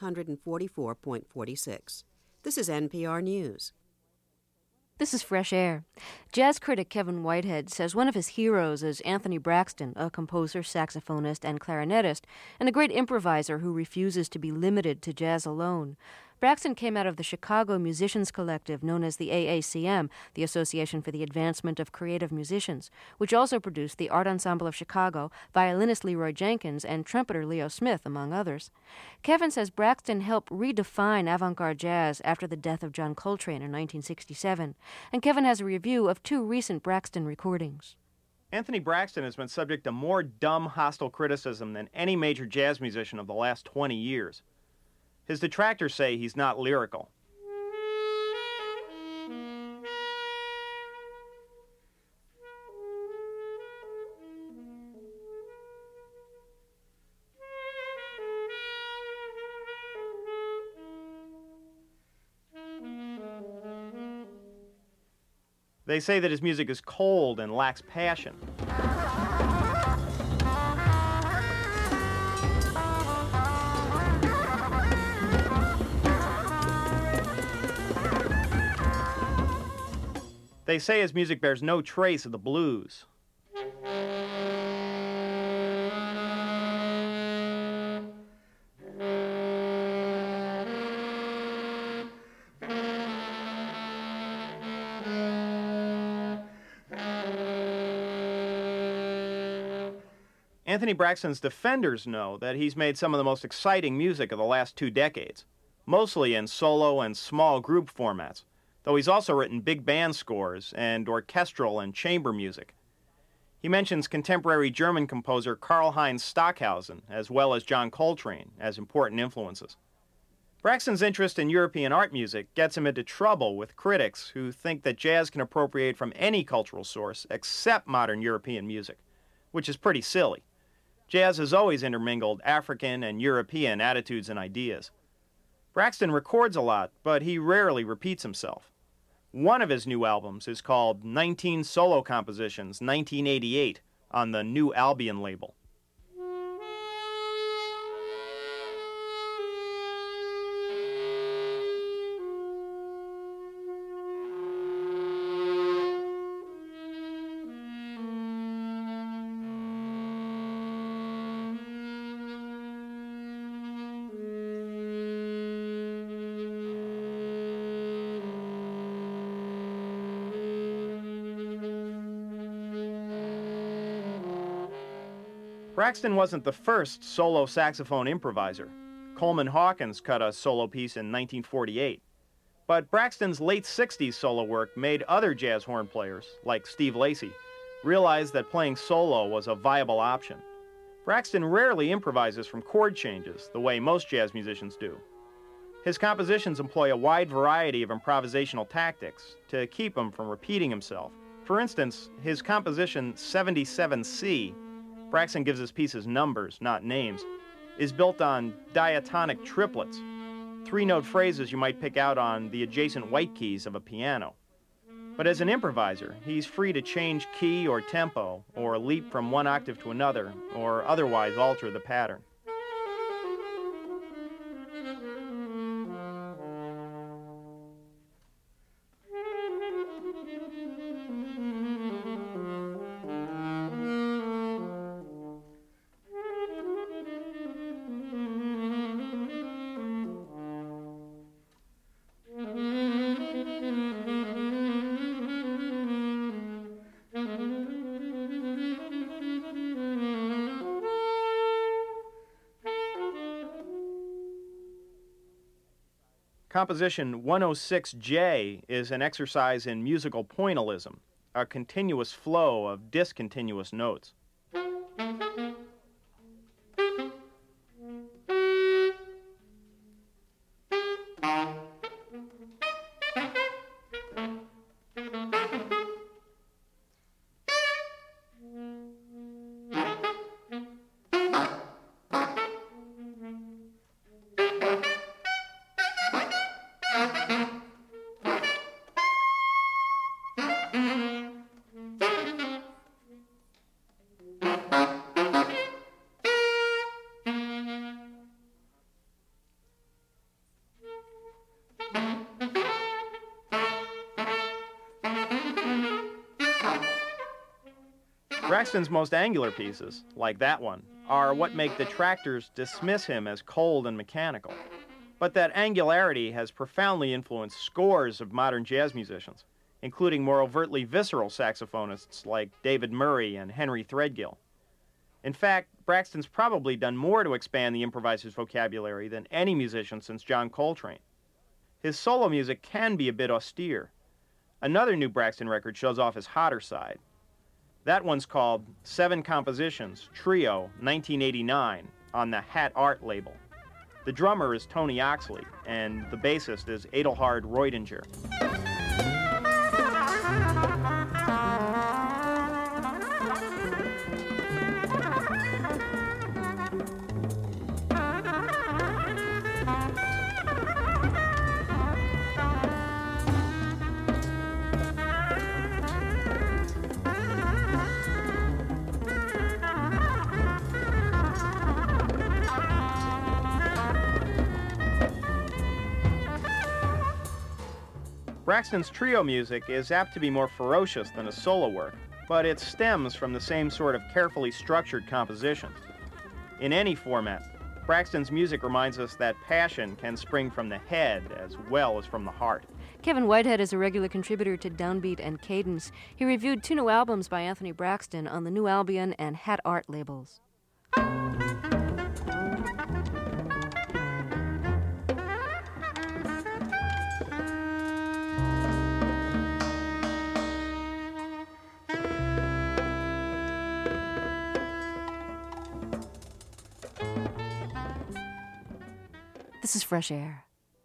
2,644.46. This is NPR News. This is Fresh Air. Jazz critic Kevin Whitehead says one of his heroes is Anthony Braxton, a composer, saxophonist, and clarinetist, and a great improviser who refuses to be limited to jazz alone. Braxton came out of the Chicago Musicians Collective known as the AACM, the Association for the Advancement of Creative Musicians, which also produced the Art Ensemble of Chicago, violinist Leroy Jenkins, and trumpeter Leo Smith, among others. Kevin says Braxton helped redefine avant-garde jazz after the death of John Coltrane in 1967, and Kevin has a review of 2 recent Braxton recordings. Anthony Braxton has been subject to more dumb, hostile criticism than any major jazz musician of the last 20 years. His detractors say he's not lyrical. They say that his music is cold and lacks passion. They say his music bears no trace of the blues. Anthony Braxton's defenders know that he's made some of the most exciting music of the last 2 decades, mostly in solo and small group formats, though he's also written big band scores and orchestral and chamber music. He mentions contemporary German composer Karl-Heinz Stockhausen, as well as John Coltrane, as important influences. Braxton's interest in European art music gets him into trouble with critics who think that jazz can appropriate from any cultural source except modern European music, which is pretty silly. Jazz has always intermingled African and European attitudes and ideas. Braxton records a lot, but he rarely repeats himself. One of his new albums is called 19 Solo Compositions, 1988, on the New Albion label. Braxton wasn't the first solo saxophone improviser. Coleman Hawkins cut a solo piece in 1948. But Braxton's late 60s solo work made other jazz horn players, like Steve Lacy, realize that playing solo was a viable option. Braxton rarely improvises from chord changes, the way most jazz musicians do. His compositions employ a wide variety of improvisational tactics to keep him from repeating himself. For instance, his composition 77C, Braxton gives his pieces numbers, not names, is built on diatonic triplets, 3-note phrases you might pick out on the adjacent white keys of a piano. But as an improviser, he's free to change key or tempo, or leap from one octave to another, or otherwise alter the pattern. Composition 106J is an exercise in musical pointillism, a continuous flow of discontinuous notes. Braxton's most angular pieces, like that one, are what make detractors dismiss him as cold and mechanical. But that angularity has profoundly influenced scores of modern jazz musicians, including more overtly visceral saxophonists like David Murray and Henry Threadgill. In fact, Braxton's probably done more to expand the improviser's vocabulary than any musician since John Coltrane. His solo music can be a bit austere. Another new Braxton record shows off his hotter side. That one's called 7 Compositions, Trio, 1989, on the Hat Art label. The drummer is Tony Oxley, and the bassist is Adelhard Reudinger. Braxton's trio music is apt to be more ferocious than his solo work, but it stems from the same sort of carefully structured composition. In any format, Braxton's music reminds us that passion can spring from the head as well as from the heart. Kevin Whitehead is a regular contributor to Downbeat and Cadence. He reviewed 2 new albums by Anthony Braxton on the New Albion and Hat Art labels. This is Fresh Air.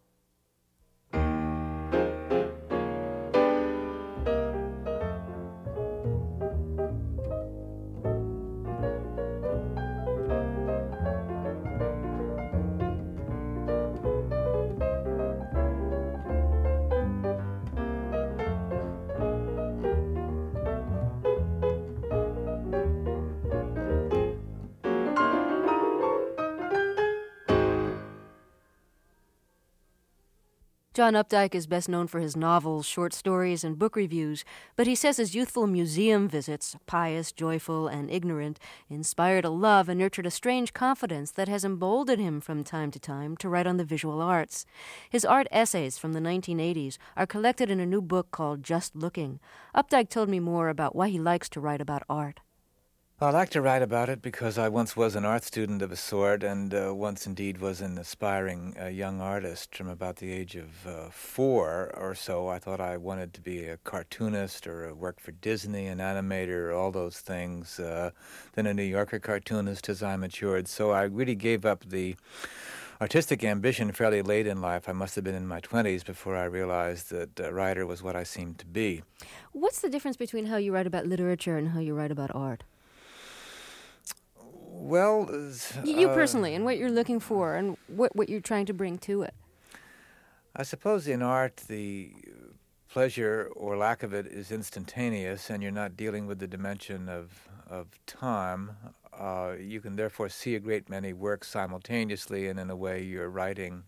John Updike is best known for his novels, short stories, and book reviews, but he says his youthful museum visits, pious, joyful, and ignorant, inspired a love and nurtured a strange confidence that has emboldened him from time to time to write on the visual arts. His art essays from the 1980s are collected in a new book called Just Looking. Updike told me more about why he likes to write about art. I like to write about it because I once was an art student of a sort and once indeed was an aspiring young artist. From about the age of 4 or so, I thought I wanted to be a cartoonist or work for Disney, an animator, all those things. Then a New Yorker cartoonist as I matured. So I really gave up the artistic ambition fairly late in life. I must have been in my 20s before I realized that a writer was what I seemed to be. What's the difference between how you write about literature and how you write about art? Well, you personally, and what you're looking for, and what you're trying to bring to it. I suppose in art, the pleasure or lack of it is instantaneous, and you're not dealing with the dimension of time. You can therefore see a great many works simultaneously, and in a way you're writing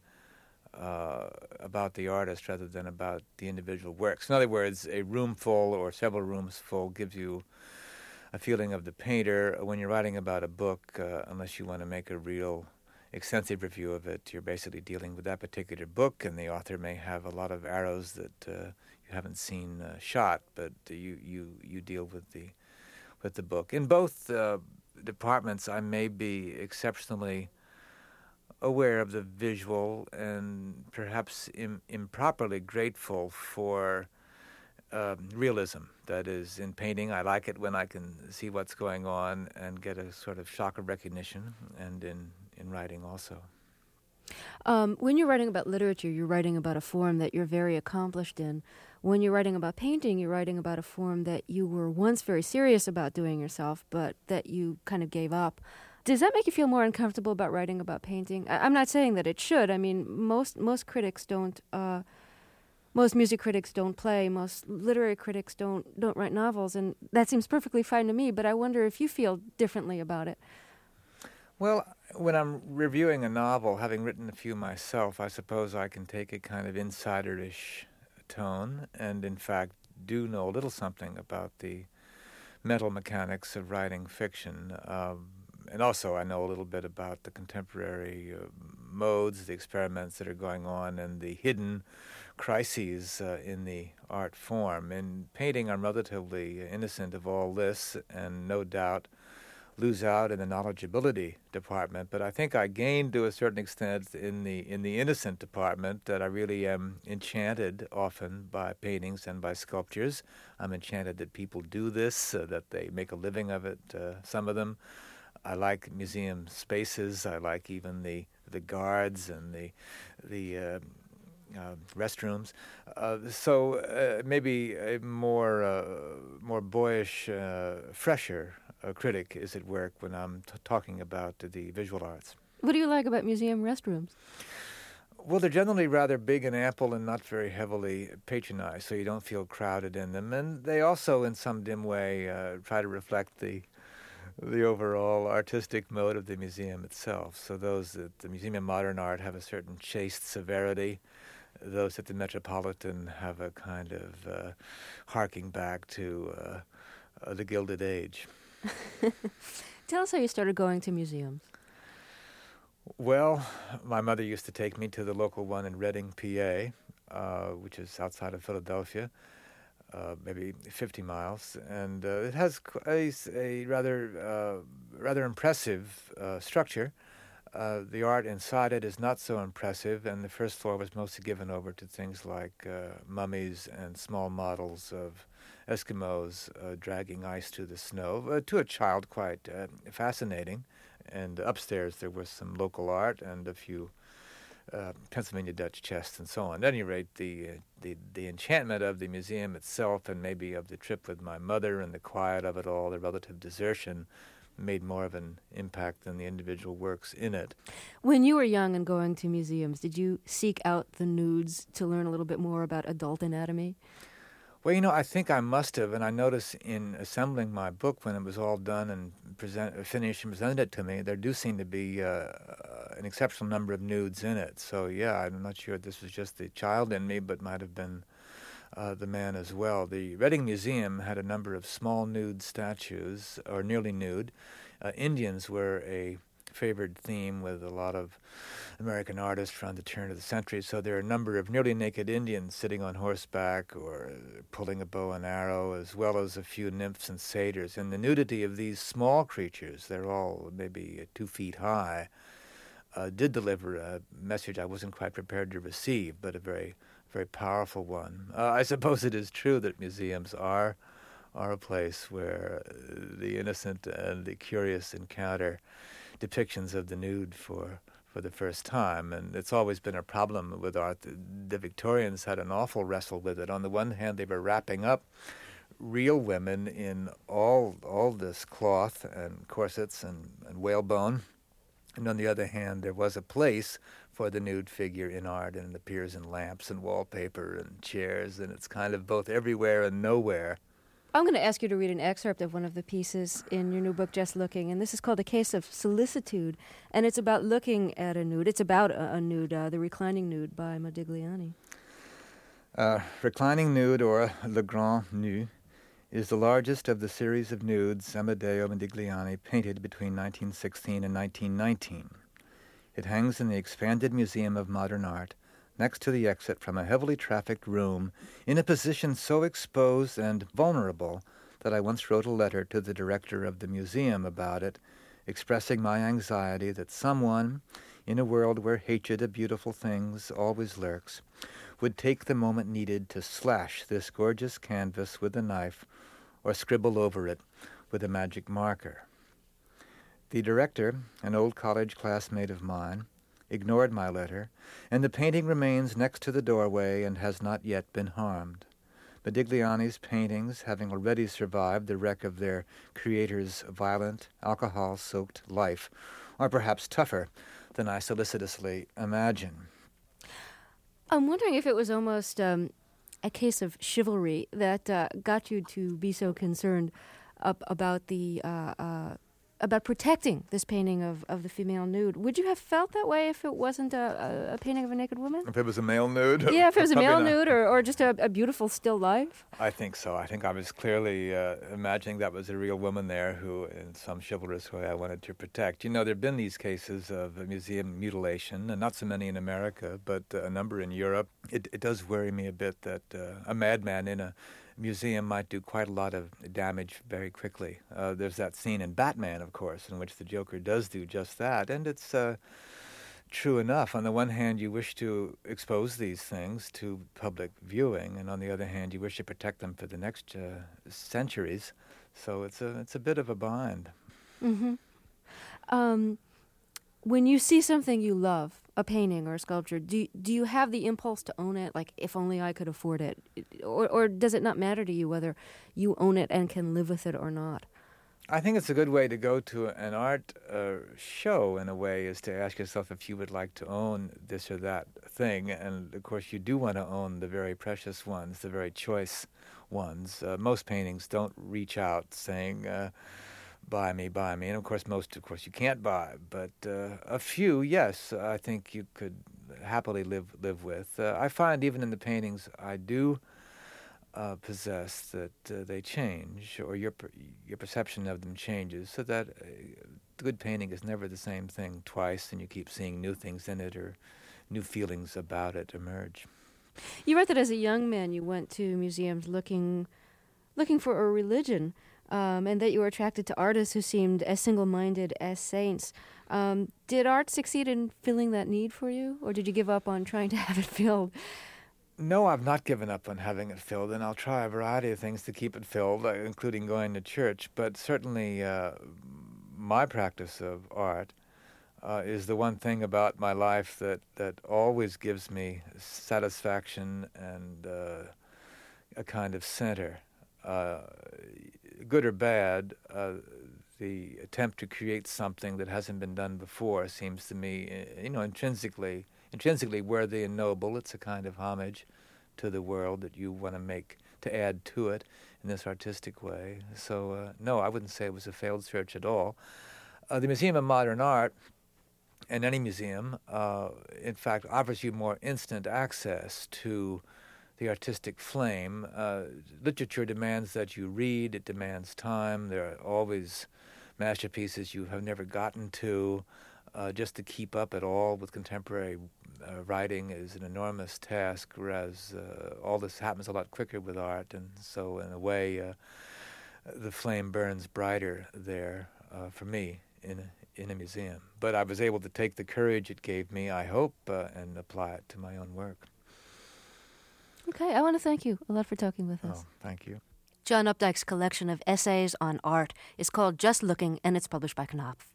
about the artist rather than about the individual works. In other words, a room full or several rooms full gives you a feeling of the painter. When you're writing about a book, unless you want to make a real extensive review of it, you're basically dealing with that particular book, and the author may have a lot of arrows that you haven't seen shot, but you deal with the book. In both departments, I may be exceptionally aware of the visual and perhaps improperly grateful for realism. That is, in painting, I like it when I can see what's going on and get a sort of shock of recognition, and in writing also. When you're writing about literature, you're writing about a form that you're very accomplished in. When you're writing about painting, you're writing about a form that you were once very serious about doing yourself, but that you kind of gave up. Does that make you feel more uncomfortable about writing about painting? I'm not saying that it should. I mean, most critics don't... Most music critics don't play. Most literary critics don't write novels, and that seems perfectly fine to me. But I wonder if you feel differently about it. Well, when I'm reviewing a novel, having written a few myself, I suppose I can take a kind of insider-ish tone, and in fact do know a little something about the mental mechanics of writing fiction. And also I know a little bit about the contemporary modes, the experiments that are going on, and the hidden crises in the art form. In painting, I'm relatively innocent of all this, and no doubt lose out in the knowledgeability department. But I think I gained to a certain extent in the innocent department, that I really am enchanted often by paintings and by sculptures. I'm enchanted that people do this, that they make a living of it, some of them. I like museum spaces. I like even the guards and the restrooms. So maybe a more boyish, fresher critic is at work when I'm talking about the visual arts. What do you like about museum restrooms? Well, they're generally rather big and ample and not very heavily patronized, so you don't feel crowded in them. And they also, in some dim way, try to reflect the overall artistic mode of the museum itself. So those at the Museum of Modern Art have a certain chaste severity, those at the Metropolitan have a kind of harking back to the Gilded Age. Tell us how you started going to museums. Well, my mother used to take me to the local one in Reading, PA, which is outside of Philadelphia, maybe 50 miles, and it has a rather impressive structure. The art inside it is not so impressive, and the first floor was mostly given over to things like mummies and small models of Eskimos dragging ice to the snow. To a child, quite fascinating. And upstairs there was some local art and a few Pennsylvania Dutch chests and so on. At any rate, the enchantment of the museum itself, and maybe of the trip with my mother and the quiet of it all, the relative desertion, made more of an impact than the individual works in it. When you were young and going to museums, did you seek out the nudes to learn a little bit more about adult anatomy? Well, I think I must have, and I noticed in assembling my book when it was all done and finished and presented it to me, there do seem to be an exceptional number of nudes in it. So, yeah, I'm not sure if this was just the child in me, but might have been the man as well. The Reading Museum had a number of small nude statues, or nearly nude. Indians were a favored theme with a lot of American artists around the turn of the century. So there are a number of nearly naked Indians sitting on horseback or pulling a bow and arrow, as well as a few nymphs and satyrs. And the nudity of these small creatures, they're all maybe 2 feet high, did deliver a message I wasn't quite prepared to receive, but a very, very powerful one. I suppose it is true that museums are a place where the innocent and the curious encounter depictions of the nude for the first time, and it's always been a problem with art. The Victorians had an awful wrestle with it. On the one hand, they were wrapping up real women in all this cloth and corsets and whalebone, and on the other hand, there was a place for the nude figure in art, and it appears in lamps and wallpaper and chairs, and it's kind of both everywhere and nowhere. I'm going to ask you to read an excerpt of one of the pieces in your new book, Just Looking, and this is called A Case of Solicitude, and it's about looking at a nude. It's about a nude, The Reclining Nude by Modigliani. Reclining Nude, or Le Grand Nu, is the largest of the series of nudes Amedeo Modigliani painted between 1916 and 1919. It hangs in the expanded Museum of Modern Art, next to the exit from a heavily trafficked room, in a position so exposed and vulnerable that I once wrote a letter to the director of the museum about it, expressing my anxiety that someone, in a world where hatred of beautiful things always lurks, would take the moment needed to slash this gorgeous canvas with a knife or scribble over it with a magic marker. The director, an old college classmate of mine, ignored my letter, and the painting remains next to the doorway and has not yet been harmed. Modigliani's paintings, having already survived the wreck of their creator's violent, alcohol-soaked life, are perhaps tougher than I solicitously imagine. I'm wondering if it was almost a case of chivalry that got you to be so concerned about the about protecting this painting of the female nude. Would you have felt that way if it wasn't a painting of a naked woman? If it was a male nude? Yeah, if it was a male nude or just a beautiful still life? I think so. I think I was clearly imagining that was a real woman there who, in some chivalrous way, I wanted to protect. There have been these cases of museum mutilation, and not so many in America, but a number in Europe. It does worry me a bit that a madman in a museum might do quite a lot of damage very quickly. There's that scene in Batman, of course, in which the Joker does do just that, and it's true enough. On the one hand, you wish to expose these things to public viewing, and on the other hand, you wish to protect them for the next centuries. So it's a bit of a bind. Mm-hmm. When you see something you love, a painting or a sculpture, do you have the impulse to own it? Like, if only I could afford it, or does it not matter to you whether you own it and can live with it or not? I think it's a good way to go to an art show, in a way, is to ask yourself if you would like to own this or that thing. And, of course, you do want to own the very precious ones, the very choice ones. Most paintings don't reach out saying, buy me. And, of course, most you can't buy. But a few, yes, I think you could happily live with. I find even in the paintings I do possess that they change, or your perception of them changes, so that good painting is never the same thing twice, and you keep seeing new things in it or new feelings about it emerge. You wrote that as a young man you went to museums looking for a religion, and that you were attracted to artists who seemed as single-minded as saints. Did art succeed in filling that need for you, or did you give up on trying to have it filled? No, I've not given up on having it filled, and I'll try a variety of things to keep it filled, including going to church. But certainly my practice of art is the one thing about my life that always gives me satisfaction and a kind of center. Good or bad, the attempt to create something that hasn't been done before seems to me, intrinsically worthy and noble. It's a kind of homage to the world that you want to add to it in this artistic way. So, no, I wouldn't say it was a failed search at all. The Museum of Modern Art, and any museum, in fact, offers you more instant access to the artistic flame. Literature demands that you read. It demands time. There are always masterpieces you have never gotten to. Just to keep up at all with contemporary writing is an enormous task, whereas all this happens a lot quicker with art, and so in a way the flame burns brighter there for me in a museum. But I was able to take the courage it gave me, I hope, and apply it to my own work. Okay, I want to thank you a lot for talking with us. Oh, thank you. John Updike's collection of essays on art is called Just Looking, and it's published by Knopf.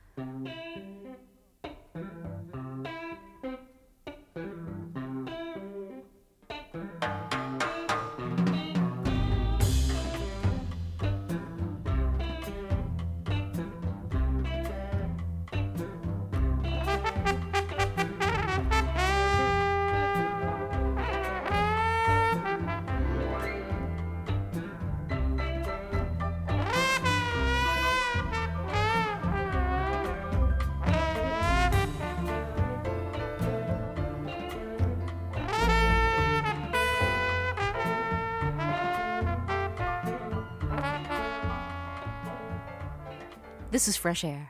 This is Fresh Air.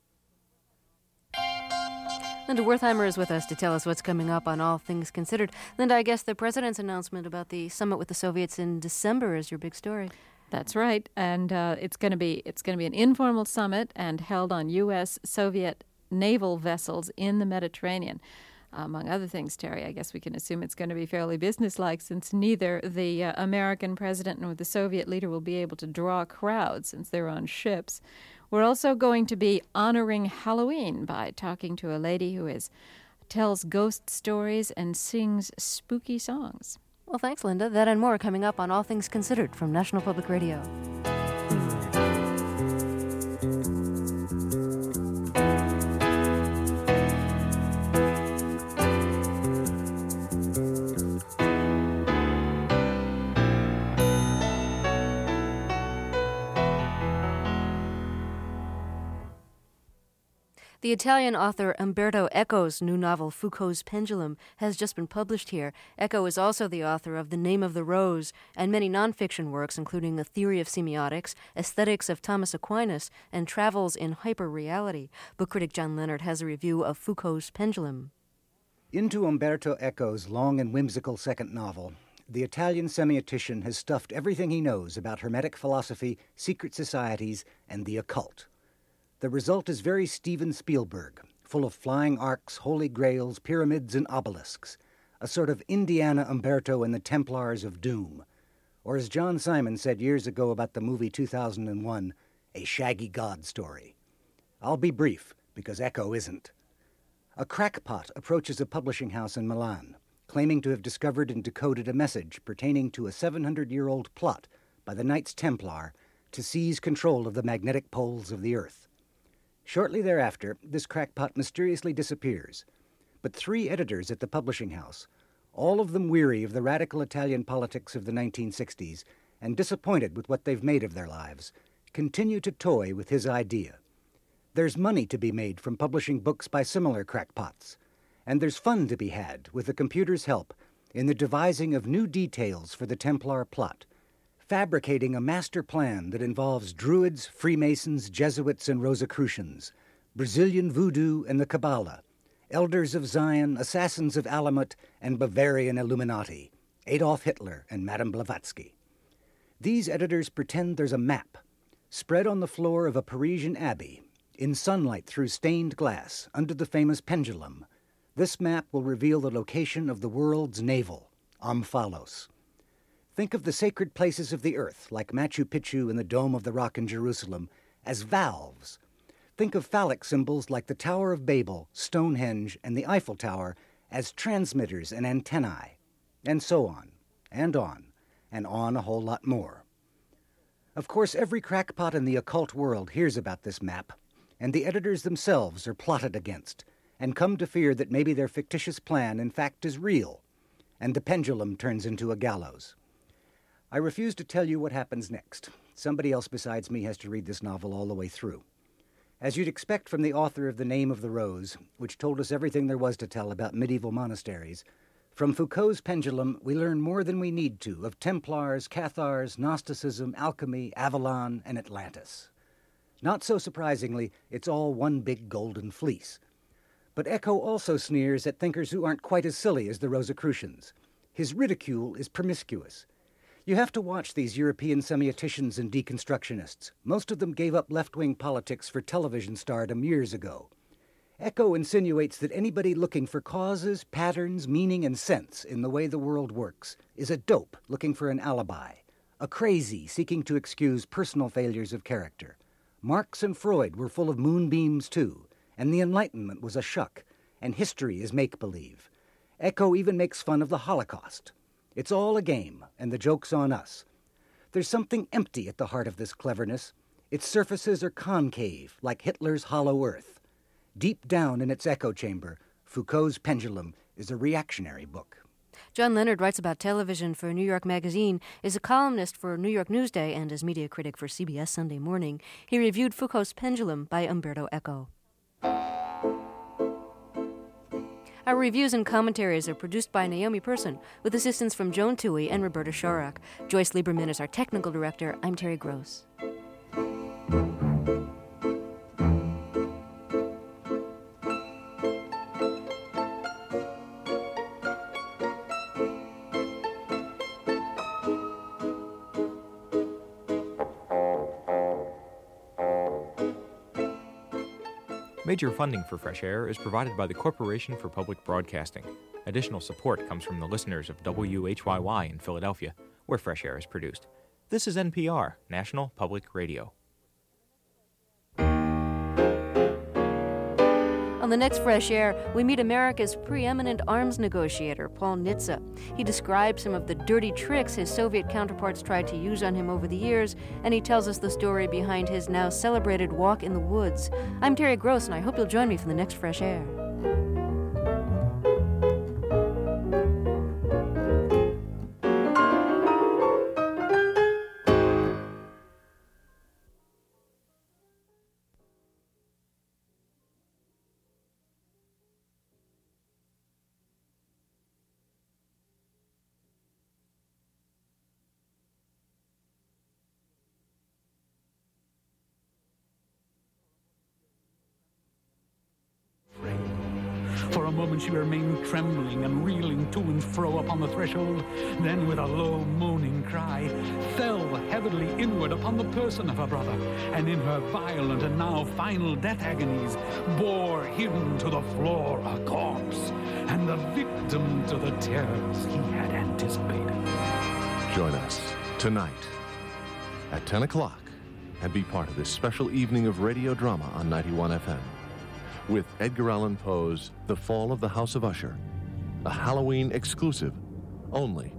Linda Wertheimer is with us to tell us what's coming up on All Things Considered. Linda, I guess the president's announcement about the summit with the Soviets in December is your big story. That's right, and it's going to be an informal summit and held on U.S. Soviet naval vessels in the Mediterranean. Among other things, Terry, I guess we can assume it's going to be fairly businesslike, since neither the American president nor the Soviet leader will be able to draw crowds since they're on ships. We're also going to be honoring Halloween by talking to a lady who tells ghost stories and sings spooky songs. Well, thanks, Linda. That and more coming up on All Things Considered from National Public Radio. The Italian author Umberto Eco's new novel, Foucault's Pendulum, has just been published here. Eco is also the author of The Name of the Rose and many nonfiction works, including The Theory of Semiotics, Aesthetics of Thomas Aquinas, and Travels in Hyperreality. Book critic John Leonard has a review of Foucault's Pendulum. Into Umberto Eco's long and whimsical second novel, the Italian semiotician has stuffed everything he knows about Hermetic philosophy, secret societies, and the occult. The result is very Steven Spielberg, full of flying arcs, holy grails, pyramids, and obelisks, a sort of Indiana Umberto and the Templars of Doom. Or as John Simon said years ago about the movie 2001, a shaggy god story. I'll be brief, because Eco isn't. A crackpot approaches a publishing house in Milan, claiming to have discovered and decoded a message pertaining to a 700-year-old plot by the Knights Templar to seize control of the magnetic poles of the Earth. Shortly thereafter, this crackpot mysteriously disappears. But 3 editors at the publishing house, all of them weary of the radical Italian politics of the 1960s and disappointed with what they've made of their lives, continue to toy with his idea. There's money to be made from publishing books by similar crackpots, And there's fun to be had, with the computer's help, in the devising of new details for the Templar plot, fabricating a master plan that involves Druids, Freemasons, Jesuits, and Rosicrucians, Brazilian voodoo and the Kabbalah, Elders of Zion, Assassins of Alamut, and Bavarian Illuminati, Adolf Hitler and Madame Blavatsky. These editors pretend there's a map, spread on the floor of a Parisian abbey, in sunlight through stained glass, under the famous pendulum. This map will reveal the location of the world's navel, Omphalos. Think of the sacred places of the earth, like Machu Picchu and the Dome of the Rock in Jerusalem, as valves. Think of phallic symbols like the Tower of Babel, Stonehenge, and the Eiffel Tower as transmitters and antennae, and so on, and on a whole lot more. Of course, every crackpot in the occult world hears about this map, and the editors themselves are plotted against, and come to fear that maybe their fictitious plan in fact is real, and the pendulum turns into a gallows. I refuse to tell you what happens next. Somebody else besides me has to read this novel all the way through. As you'd expect from the author of The Name of the Rose, which told us everything there was to tell about medieval monasteries, from Foucault's Pendulum we learn more than we need to of Templars, Cathars, Gnosticism, alchemy, Avalon, and Atlantis. Not so surprisingly, it's all one big golden fleece. But Eco also sneers at thinkers who aren't quite as silly as the Rosicrucians. His ridicule is promiscuous. You have to watch these European semioticians and deconstructionists. Most of them gave up left-wing politics for television stardom years ago. Eco insinuates that anybody looking for causes, patterns, meaning, and sense in the way the world works is a dope looking for an alibi, a crazy seeking to excuse personal failures of character. Marx and Freud were full of moonbeams too, and the Enlightenment was a shuck, and history is make-believe. Eco even makes fun of the Holocaust. It's all a game, and the joke's on us. There's something empty at the heart of this cleverness. Its surfaces are concave, like Hitler's hollow earth. Deep down in its echo chamber, Foucault's Pendulum is a reactionary book. John Leonard writes about television for New York Magazine, is a columnist for New York Newsday, and is media critic for CBS Sunday Morning. He reviewed Foucault's Pendulum by Umberto Eco. Our reviews and commentaries are produced by Naomi Person, with assistance from Joan Toohey and Roberta Shorak. Joyce Lieberman is our technical director. I'm Terry Gross. Major funding for Fresh Air is provided by the Corporation for Public Broadcasting. Additional support comes from the listeners of WHYY in Philadelphia, where Fresh Air is produced. This is NPR, National Public Radio. On the next Fresh Air, we meet America's preeminent arms negotiator, Paul Nitze. He describes some of the dirty tricks his Soviet counterparts tried to use on him over the years, and he tells us the story behind his now celebrated walk in the woods. I'm Terry Gross, and I hope you'll join me for the next Fresh Air. For a moment she remained trembling and reeling to and fro upon the threshold, then with a low moaning cry fell heavily inward upon the person of her brother, and in her violent and now final death agonies bore him to the floor a corpse, and the victim to the terrors he had anticipated. Join us tonight at 10 o'clock and be part of this special evening of radio drama on 91 FM. With Edgar Allan Poe's The Fall of the House of Usher, a Halloween exclusive only